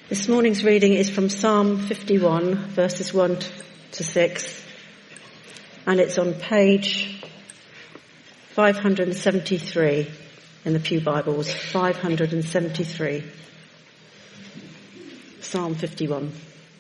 This morning's reading is from Psalm 51, verses 1 to 6, and it's on page 573 in the Pew Bibles, 573. Psalm 51.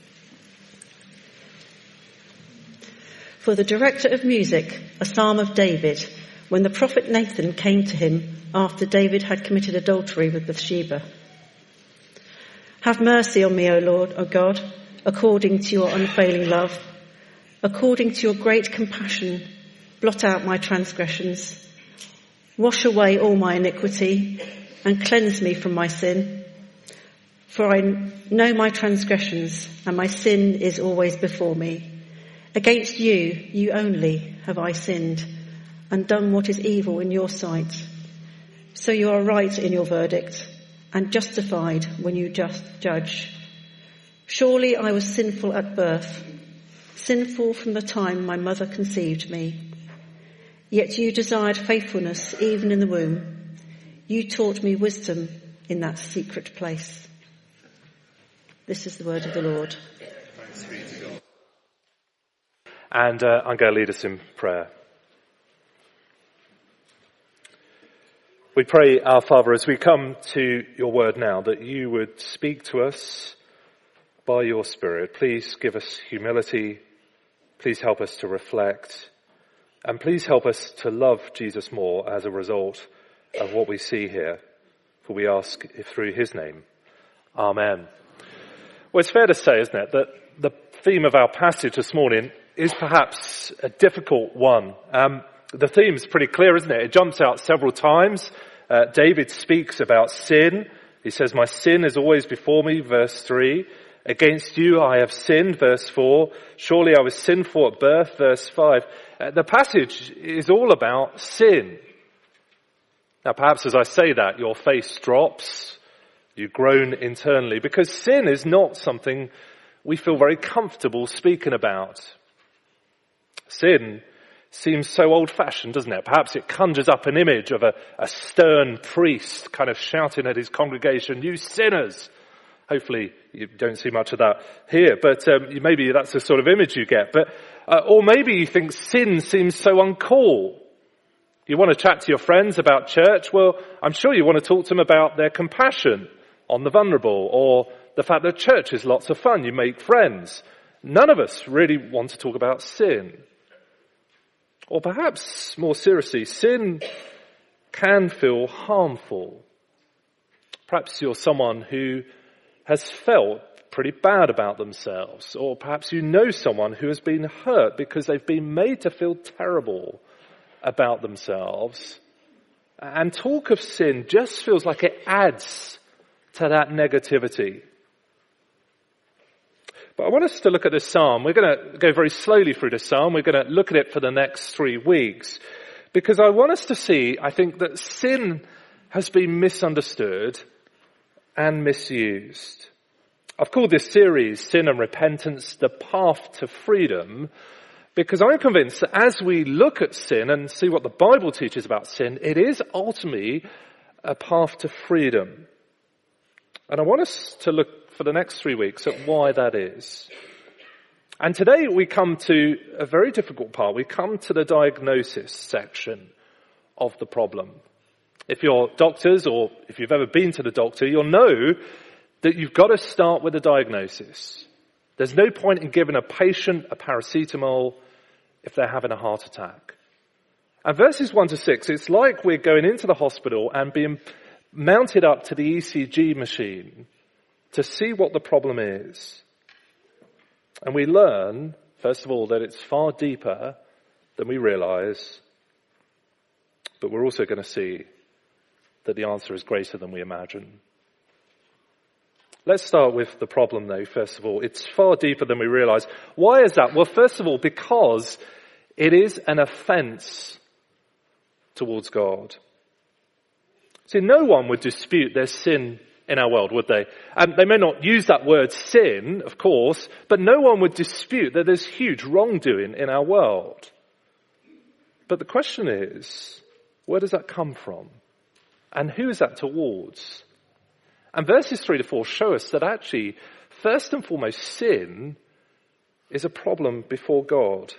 For the director of music, a psalm of David, when the prophet Nathan came to him after David had committed adultery with Bathsheba. Have mercy on me, O Lord, O God, according to your unfailing love. According to your great compassion, blot out my transgressions. Wash away all my iniquity and cleanse me from my sin. For I know my transgressions and my sin is always before me. Against you, you only, have I sinned and done what is evil in your sight. So you are right in your verdict and justified when you just judge. Surely I was sinful at birth, sinful from the time my mother conceived me. Yet you desired faithfulness even in the womb. You taught me wisdom in that secret place. This is the word of the Lord. Thanks be to God. And I'm going to lead us in prayer. We pray, our Father, as we come to your word now, that you would speak to us by your Spirit. Please give us humility. Please help us to reflect. And please help us to love Jesus more as a result of what we see here. For we ask through his name. Amen. Well, it's fair to say, isn't it, that the theme of our passage this morning is perhaps a difficult one. The theme is pretty clear, isn't it? It jumps out several times. David speaks about sin. He says, my sin is always before me, verse 3. Against you I have sinned, verse 4. Surely I was sinful at birth, verse 5. The passage is all about sin. Now perhaps as I say that, your face drops. You groan internally, because sin is not something we feel very comfortable speaking about. Sin seems so old-fashioned, doesn't it? Perhaps it conjures up an image of a stern priest kind of shouting at his congregation, you sinners! Hopefully you don't see much of that here, but maybe that's the sort of image you get. But or maybe you think sin seems so uncool. You want to chat to your friends about church? Well, I'm sure you want to talk to them about their compassion on the vulnerable, or the fact that church is lots of fun. You make friends. None of us really want to talk about sin. Or perhaps, more seriously, sin can feel harmful. Perhaps you're someone who has felt pretty bad about themselves. Or perhaps you know someone who has been hurt because they've been made to feel terrible about themselves. And talk of sin just feels like it adds to that negativity. But I want us to look at this psalm. We're going to go very slowly through this psalm. We're going to look at it for the next 3 weeks. Because I want us to see, I think, that sin has been misunderstood and misused. I've called this series, Sin and Repentance, the Path to Freedom, because I'm convinced that as we look at sin and see what the Bible teaches about sin, it is ultimately a path to freedom. And I want us to look for the next 3 weeks at why that is. And today we come to a very difficult part. We come to the diagnosis section of the problem. If you're doctors, or if you've ever been to the doctor, you'll know that you've got to start with a diagnosis. There's no point in giving a patient a paracetamol if they're having a heart attack. And verses 1 to 6, it's like we're going into the hospital and being mounted up to the ECG machine to see what the problem is. And we learn, first of all, that it's far deeper than we realize, but we're also going to see that the answer is greater than we imagine. Let's start with the problem, though, first of all. It's far deeper than we realize. Why is that? Well, first of all, because it is an offense towards God. See, no one would dispute there's sin in our world, would they? And they may not use that word sin, of course, but no one would dispute that there's huge wrongdoing in our world. But the question is, where does that come from? And who is that towards? And verses 3 to 4 show us that actually, first and foremost, sin is a problem before God.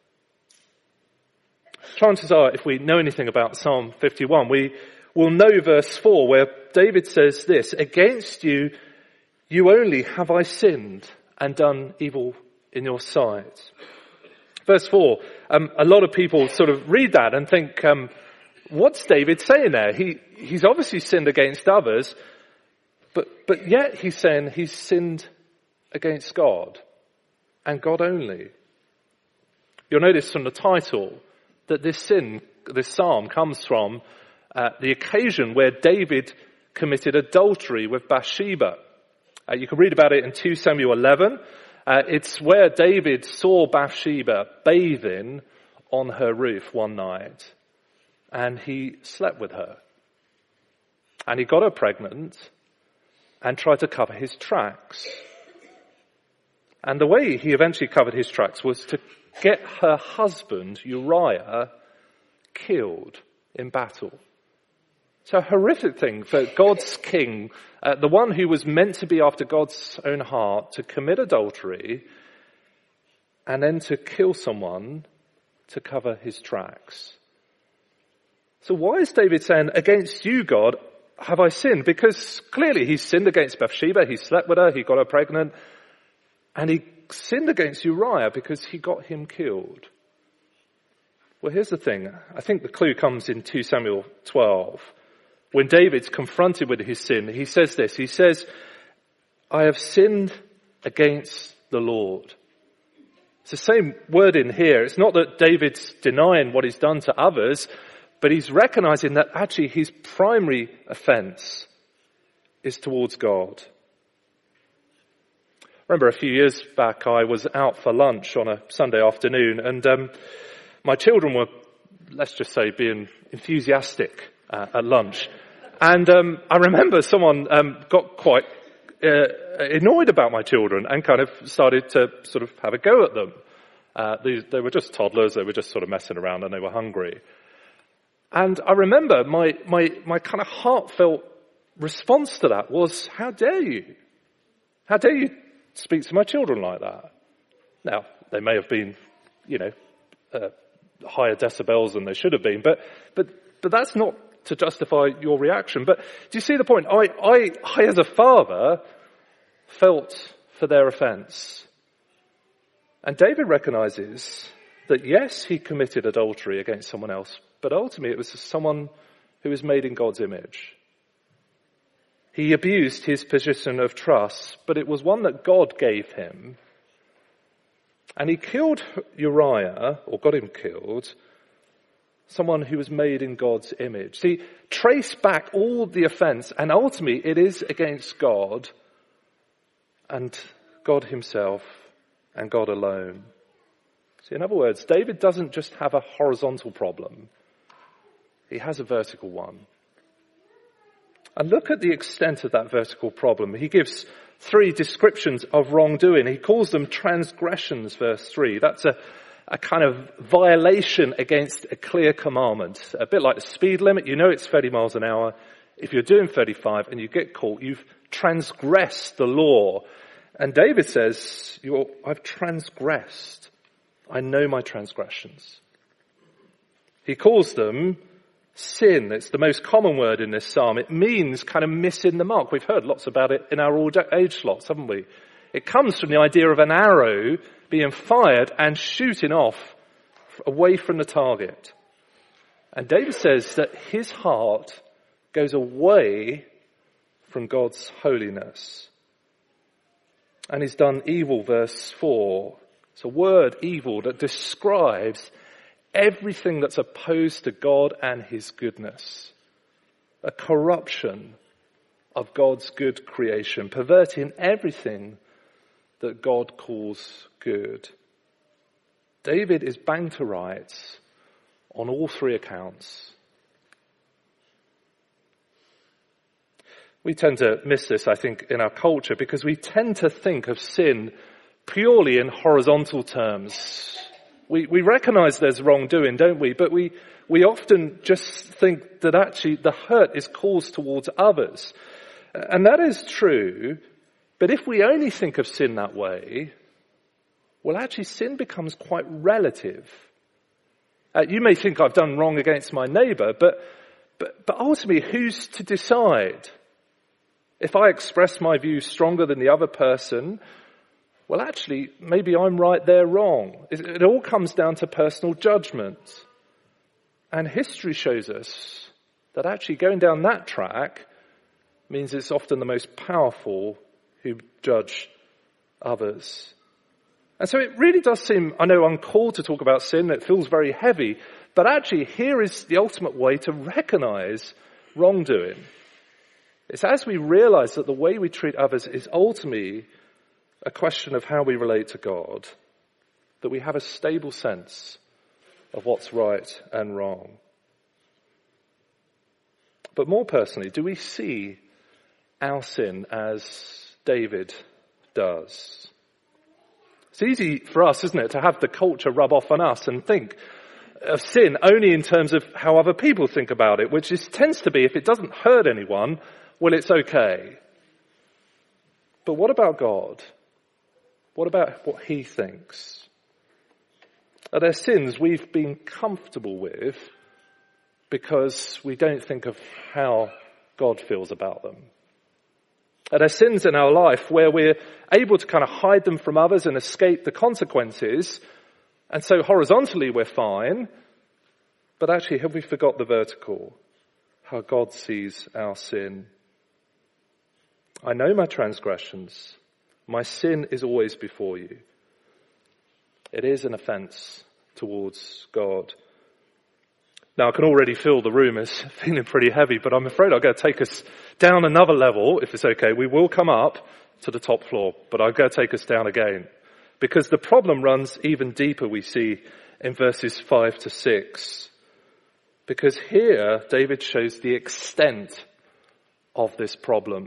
Chances are, if we know anything about Psalm 51, we will know verse 4, where David says this, "Against you, you only have I sinned and done evil in your sight." Verse 4, a lot of people sort of read that and think, what's David saying there? He's obviously sinned against others, but yet he's saying he's sinned against God and God only. You'll notice from the title that this psalm comes from the occasion where David committed adultery with Bathsheba. You can read about it in 2 Samuel 11. It's where David saw Bathsheba bathing on her roof one night, and he slept with her. And he got her pregnant and tried to cover his tracks. And the way he eventually covered his tracks was to get her husband, Uriah, killed in battle. So a horrific thing for God's king, the one who was meant to be after God's own heart, to commit adultery and then to kill someone to cover his tracks. So why is David saying, "Against you, God, have I sinned?" Because clearly he sinned against Bathsheba, he slept with her, he got her pregnant, and he sinned against Uriah because he got him killed. Well, here's the thing. I think the clue comes in 2 Samuel 12. When David's confronted with his sin, he says this. He says, "I have sinned against the Lord." It's the same word in here. It's not that David's denying what he's done to others, but he's recognizing that actually his primary offense is towards God. Remember a few years back, I was out for lunch on a Sunday afternoon, and my children were, let's just say, being enthusiastic at lunch. And I remember someone got quite annoyed about my children and kind of started to sort of have a go at them. They were just toddlers, they were just sort of messing around and they were hungry. And I remember my kind of heartfelt response to that was, how dare you? How dare you speak to my children like that? Now, they may have been, higher decibels than they should have been, but that's not to justify your reaction. But do you see the point? I as a father felt for their offense. And David recognizes that yes, he committed adultery against someone else, but ultimately it was someone who was made in God's image. He abused his position of trust, but it was one that God gave him. And he killed Uriah, or got him killed, someone who was made in God's image. See, trace back all the offense, and ultimately it is against God and God himself and God alone. See, in other words, David doesn't just have a horizontal problem. He has a vertical one. And look at the extent of that vertical problem. He gives 3 descriptions of wrongdoing. He calls them transgressions, verse 3. That's a kind of violation against a clear commandment. A bit like the speed limit. You know it's 30 miles an hour. If you're doing 35 and you get caught, you've transgressed the law. And David says, I've transgressed. I know my transgressions. He calls them sin. It's the most common word in this psalm. It means kind of missing the mark. We've heard lots about it in our old age slots, haven't we? It comes from the idea of an arrow being fired and shooting off away from the target. And David says that his heart goes away from God's holiness. And he's done evil, verse 4. It's a word, evil, that describes everything that's opposed to God and his goodness. A corruption of God's good creation, perverting everything that God calls good. David is bang to rights on all 3 accounts. We tend to miss this, I think, in our culture because we tend to think of sin purely in horizontal terms. We recognize there's wrongdoing, don't we? But we often just think that actually the hurt is caused towards others. And that is true, but if we only think of sin that way, well, actually sin becomes quite relative. You may think I've done wrong against my neighbour, but ultimately who's to decide? If I express my views stronger than the other person, well, actually, maybe I'm right, they're wrong. It all comes down to personal judgment. And history shows us that actually going down that track means it's often the most powerful who judge others. And so it really does seem, I know, uncalled to talk about sin. It feels very heavy. But actually, here is the ultimate way to recognize wrongdoing. It's as we realize that the way we treat others is ultimately a question of how we relate to God, that we have a stable sense of what's right and wrong. But more personally, do we see our sin as David does? It's easy for us, isn't it, to have the culture rub off on us and think of sin only in terms of how other people think about it, which tends to be, if it doesn't hurt anyone, well, it's okay. But what about God? What about what he thinks? Are there sins we've been comfortable with because we don't think of how God feels about them? Are there sins in our life where we're able to kind of hide them from others and escape the consequences, and so horizontally we're fine, but actually have we forgot the vertical, how God sees our sin? I know my transgressions. My sin is always before you. It is an offence towards God. Now, I can already feel the room is feeling pretty heavy, but I'm afraid I've got to take us down another level, if it's okay. We will come up to the top floor, but I've got to take us down again. Because the problem runs even deeper, we see in verses 5 to 6. Because here, David shows the extent of this problem.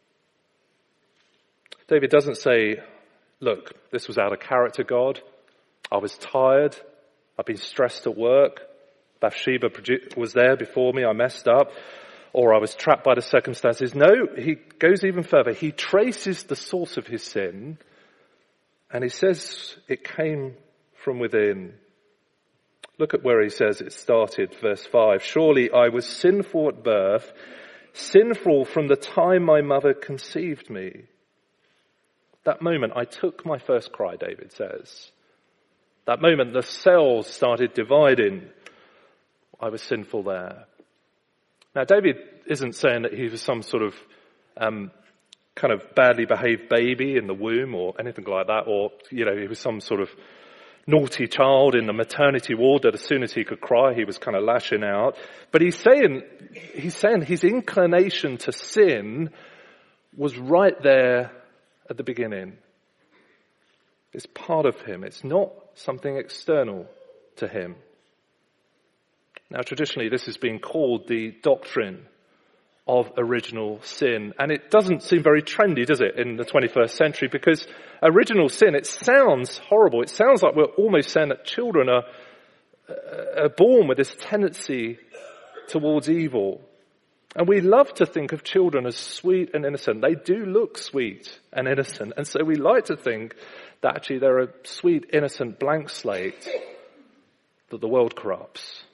David doesn't say, look, this was out of character, God. I was tired. I've been stressed at work. Bathsheba was there before me. I messed up. Or I was trapped by the circumstances. No, he goes even further. He traces the source of his sin. And he says it came from within. Look at where he says it started, verse 5. Surely I was sinful at birth, sinful from the time my mother conceived me. That moment I took my first cry, David says. That moment the cells started dividing. I was sinful there. Now David isn't saying that he was some sort of kind of badly behaved baby in the womb or anything like that, or, he was some sort of naughty child in the maternity ward that as soon as he could cry, he was kind of lashing out. But he's saying his inclination to sin was right there at the beginning. It's part of him. It's not something external to him. Now, traditionally, this has been called the doctrine of original sin. And it doesn't seem very trendy, does it, in the 21st century? Because original sin, it sounds horrible. It sounds like we're almost saying that children are born with this tendency towards evil. And we love to think of children as sweet and innocent. They do look sweet and innocent. And so we like to think that actually they're a sweet, innocent blank slate that the world corrupts.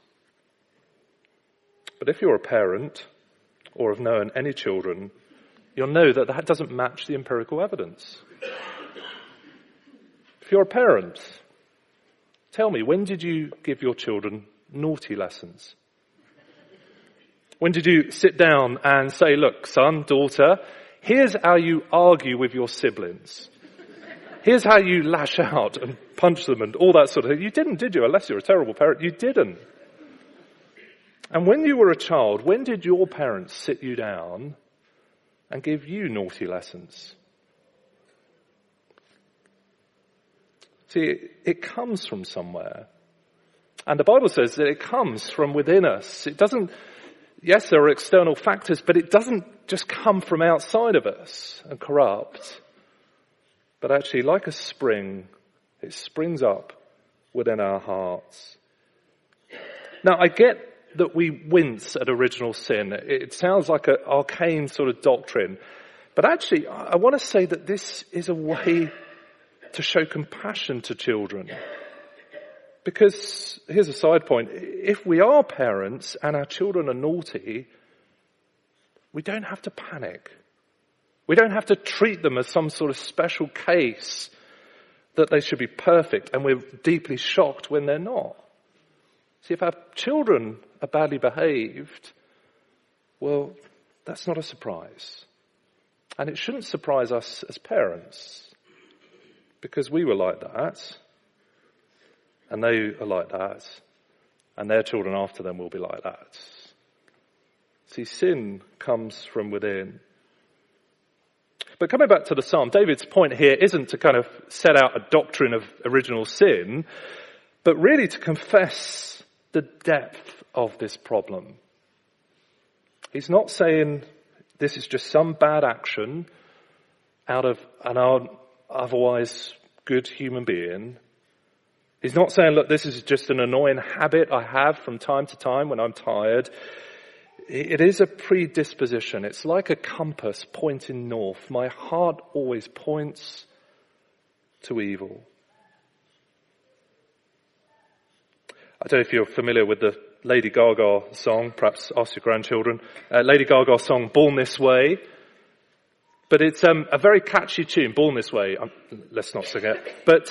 But if you're a parent or have known any children, you'll know that that doesn't match the empirical evidence. If you're a parent, tell me, when did you give your children naughty lessons? When did you sit down and say, look, son, daughter, here's how you argue with your siblings. Here's how you lash out and punch them and all that sort of thing. You didn't, did you? Unless you're a terrible parent, you didn't. And when you were a child, when did your parents sit you down and give you naughty lessons? See, it comes from somewhere. And the Bible says that it comes from within us. It doesn't, yes, there are external factors, but it doesn't just come from outside of us and corrupt. But actually, like a spring, it springs up within our hearts. Now, I get that we wince at original sin. It sounds like an arcane sort of doctrine. But actually, I want to say that this is a way to show compassion to children. Because, here's a side point, if we are parents and our children are naughty, we don't have to panic. We don't have to treat them as some sort of special case that they should be perfect, and we're deeply shocked when they're not. See, if our children are badly behaved, well, that's not a surprise. And it shouldn't surprise us as parents, because we were like that, and they are like that, and their children after them will be like that. See, sin comes from within. But coming back to the psalm, David's point here isn't to kind of set out a doctrine of original sin, but really to confess the depth of this problem. He's not saying this is just some bad action out of an otherwise good human being. He's not saying, look, this is just an annoying habit I have from time to time when I'm tired. It is a predisposition. It's like a compass pointing north. My heart always points to evil. I don't know if you're familiar with the Lady Gaga song, perhaps ask your grandchildren. Lady Gaga song, Born This Way. But it's a very catchy tune, Born This Way. Let's not sing it. But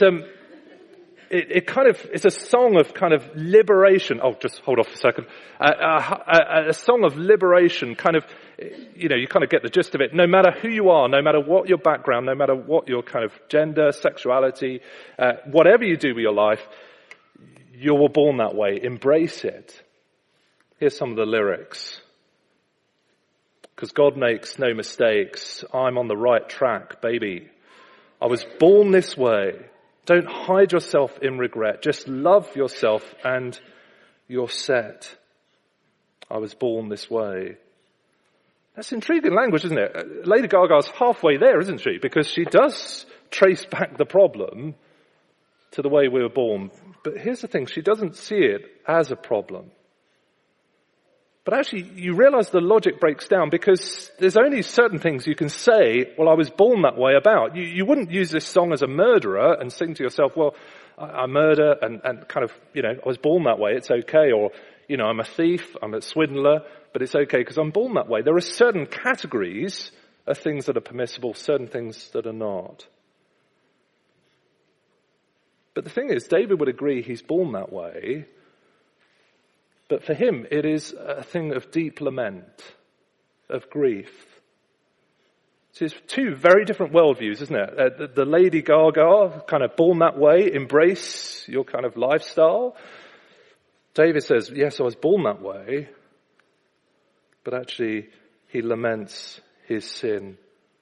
it's a song of kind of liberation. Oh, just hold off a second. A song of liberation, kind of, you kind of get the gist of it. No matter who you are, no matter what your background, no matter what your kind of gender, sexuality, whatever you do with your life, you were born that way. Embrace it. Here's some of the lyrics. Because God makes no mistakes. I'm on the right track, baby. I was born this way. Don't hide yourself in regret. Just love yourself and you're set. I was born this way. That's intriguing language, isn't it? Lady Gaga's halfway there, isn't she? Because she does trace back the problem to the way we were born. But here's the thing, she doesn't see it as a problem. But actually, you realize the logic breaks down because there's only certain things you can say, well, I was born that way about. You wouldn't use this song as a murderer and sing to yourself, well, I murder and kind of, I was born that way, it's okay. Or, I'm a thief, I'm a swindler, but it's okay because I'm born that way. There are certain categories of things that are permissible, certain things that are not. But the thing is, David would agree he's born that way. But for him, it is a thing of deep lament, of grief. So it's two very different worldviews, isn't it? The Lady Gaga, kind of born that way, embrace your kind of lifestyle. David says, yes, I was born that way. But actually, he laments his sin.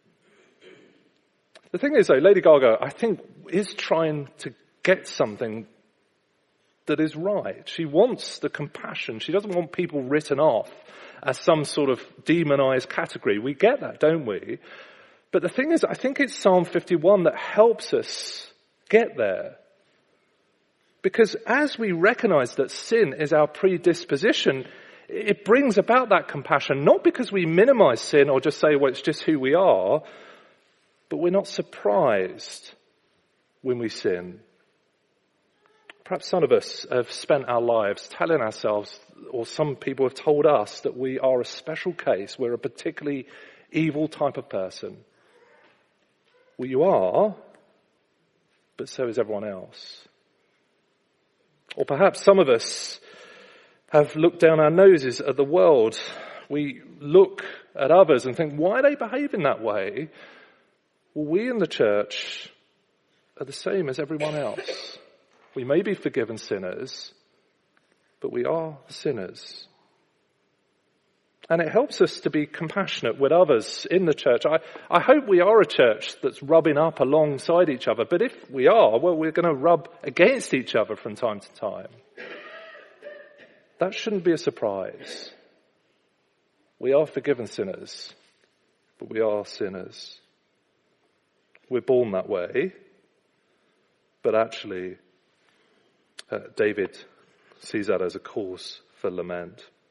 The thing is, though, Lady Gaga, I think, is trying to get something that is right. She wants the compassion. She doesn't want people written off as some sort of demonized category. We get that, don't we? But the thing is, I think it's Psalm 51 that helps us get there. Because as we recognize that sin is our predisposition, it brings about that compassion, not because we minimize sin or just say, well, it's just who we are, but we're not surprised when we sin. Perhaps some of us have spent our lives telling ourselves, or some people have told us, that we are a special case. We're a particularly evil type of person. Well, you are, but so is everyone else. Or perhaps some of us have looked down our noses at the world. We look at others and think, why are they behaving that way? Well, we in the church are the same as everyone else. We may be forgiven sinners, but we are sinners. And it helps us to be compassionate with others in the church. I hope we are a church that's rubbing up alongside each other. But if we are, well, we're going to rub against each other from time to time. That shouldn't be a surprise. We are forgiven sinners, but we are sinners. We're born that way, but actually, David sees that as a cause for lament.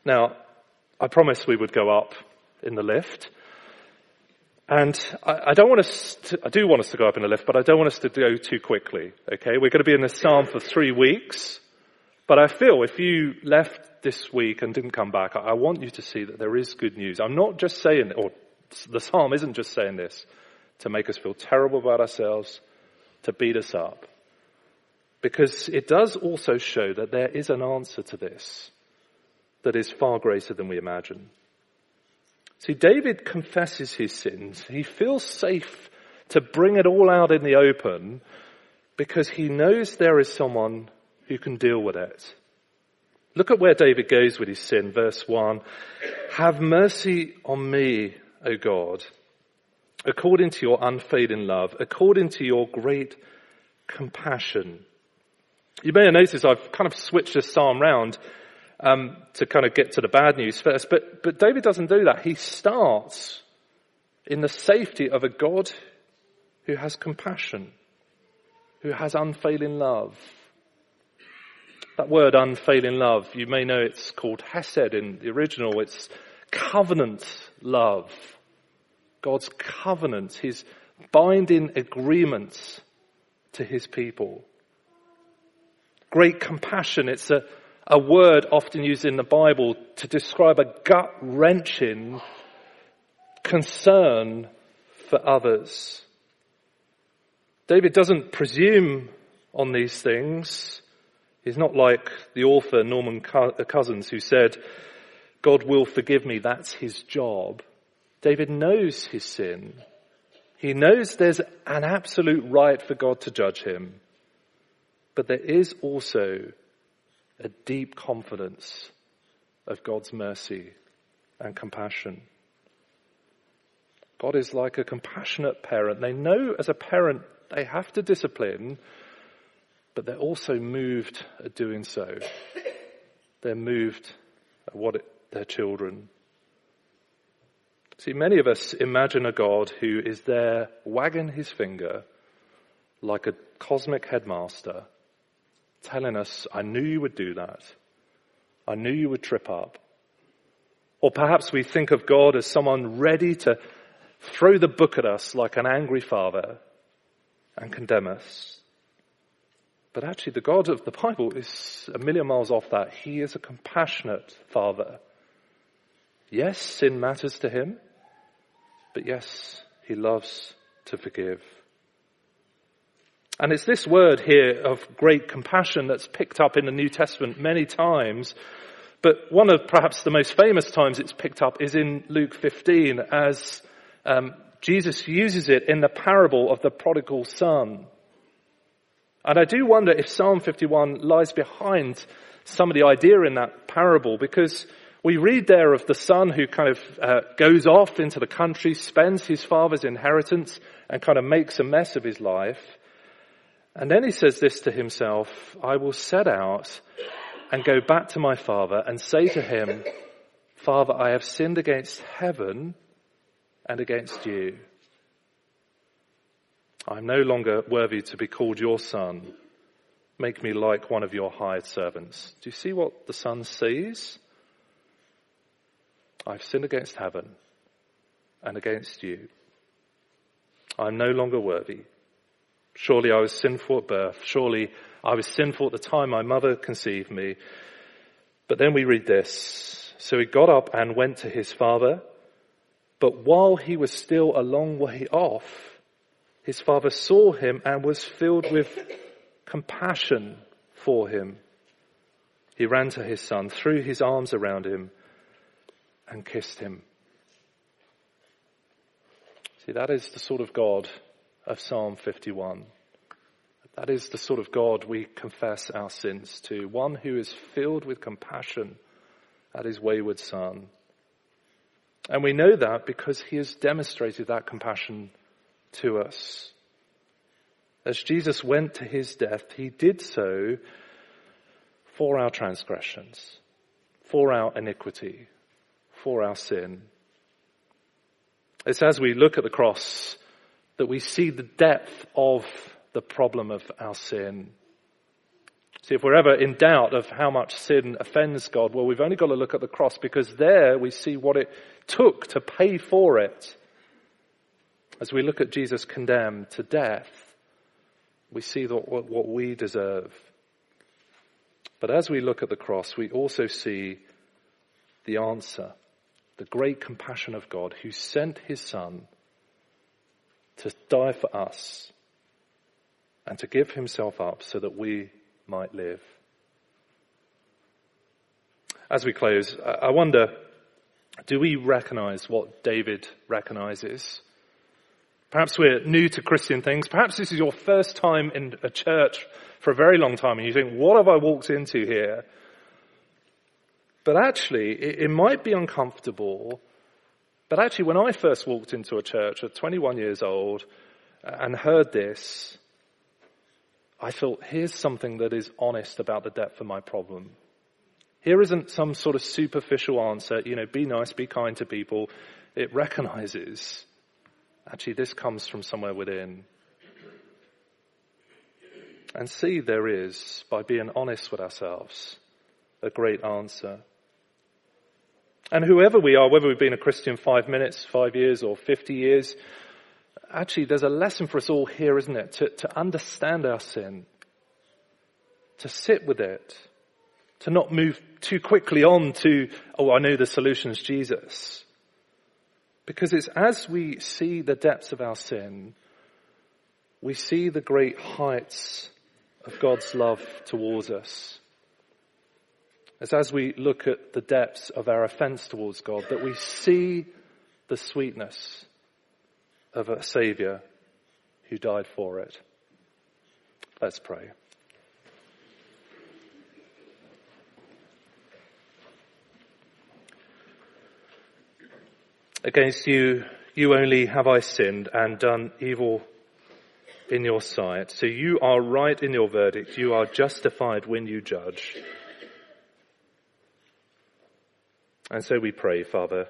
Now, I promised we would go up in the lift. And I do want us to go up in the lift, but I don't want us to go too quickly, okay? We're going to be in this psalm for 3 weeks. But I feel if you left this week and didn't come back, I want you to see that there is good news. I'm not just saying, or the psalm isn't just saying this to make us feel terrible about ourselves, to beat us up. Because it does also show that there is an answer to this that is far greater than we imagine. See, David confesses his sins. He feels safe to bring it all out in the open because he knows there is someone who can deal with it. Look at where David goes with his sin. Verse 1, "Have mercy on me, O God, according to your unfailing love, according to your great compassion." You may have noticed I've kind of switched this psalm round to kind of get to the bad news first. But David doesn't do that. He starts in the safety of a God who has compassion, who has unfailing love. That word unfailing love, you may know it's called hesed in the original. It's covenant love. God's covenant, his binding agreement to his people. Great compassion, it's a word often used in the Bible to describe a gut-wrenching concern for others. David doesn't presume on these things. He's not like the author Norman Cousins who said, "God will forgive me, that's his job." David knows his sin. He knows there's an absolute right for God to judge him. But there is also a deep confidence of God's mercy and compassion. God is like a compassionate parent. They know as a parent they have to discipline, but they're also moved at doing so. They're moved at their children. See, many of us imagine a God who is there wagging his finger like a cosmic headmaster, telling us, "I knew you would do that. I knew you would trip up." Or perhaps we think of God as someone ready to throw the book at us like an angry father and condemn us. But actually the God of the Bible is a million miles off that. He is a compassionate father. Yes, sin matters to him, but yes, he loves to forgive. And it's this word here of great compassion that's picked up in the New Testament many times. But one of perhaps the most famous times it's picked up is in Luke 15 as Jesus uses it in the parable of the prodigal son. And I do wonder if Psalm 51 lies behind some of the idea in that parable, because we read there of the son who kind of goes off into the country, spends his father's inheritance and kind of makes a mess of his life. And then he says this to himself, "I will set out and go back to my father and say to him, 'Father, I have sinned against heaven and against you. I am no longer worthy to be called your son. Make me like one of your hired servants.'" Do you see what the son sees? "I've sinned against heaven and against you. I'm no longer worthy. Surely I was sinful at birth. Surely I was sinful at the time my mother conceived me." But then we read this. "So he got up and went to his father. But while he was still a long way off, his father saw him and was filled with compassion for him. He ran to his son, threw his arms around him, and kissed him." See, that is the sort of God of Psalm 51. That is the sort of God we confess our sins to. One who is filled with compassion at his wayward son. And we know that because he has demonstrated that compassion to us. As Jesus went to his death, he did so for our transgressions, for our iniquity, for our sin. It's as we look at the cross that we see the depth of the problem of our sin. See, if we're ever in doubt of how much sin offends God, well, we've only got to look at the cross, because there we see what it took to pay for it. As we look at Jesus condemned to death, we see what we deserve. But as we look at the cross, we also see the answer, the great compassion of God, who sent his Son to die for us and to give himself up so that we might live. As we close, I wonder, do we recognize what David recognizes? Perhaps we're new to Christian things. Perhaps this is your first time in a church for a very long time and you think, what have I walked into here? But actually, it might be uncomfortable. But actually, when I first walked into a church at 21 years old and heard this, I thought, here's something that is honest about the depth of my problem. Here isn't some sort of superficial answer, be nice, be kind to people. It recognizes, actually, this comes from somewhere within. And see, there is, by being honest with ourselves, a great answer. And whoever we are, whether we've been a Christian 5 minutes, 5 years, or 50 years, actually, there's a lesson for us all here, isn't it? To understand our sin, to sit with it, to not move too quickly on to, I know the solution's Jesus. Because it's as we see the depths of our sin, we see the great heights of God's love towards us. It's as we look at the depths of our offense towards God that we see the sweetness of a Saviour who died for it. Let's pray. Against you only have I sinned and done evil in your sight. So you are right in your verdict. You are justified when you judge. And so we pray, Father.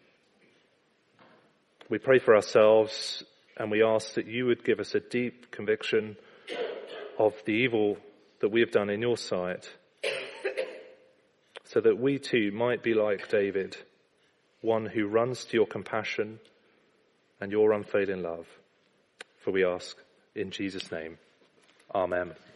We pray for ourselves, and we ask that you would give us a deep conviction of the evil that we have done in your sight, so that we too might be like David, one who runs to your compassion and your unfailing love. For we ask in Jesus' name. Amen.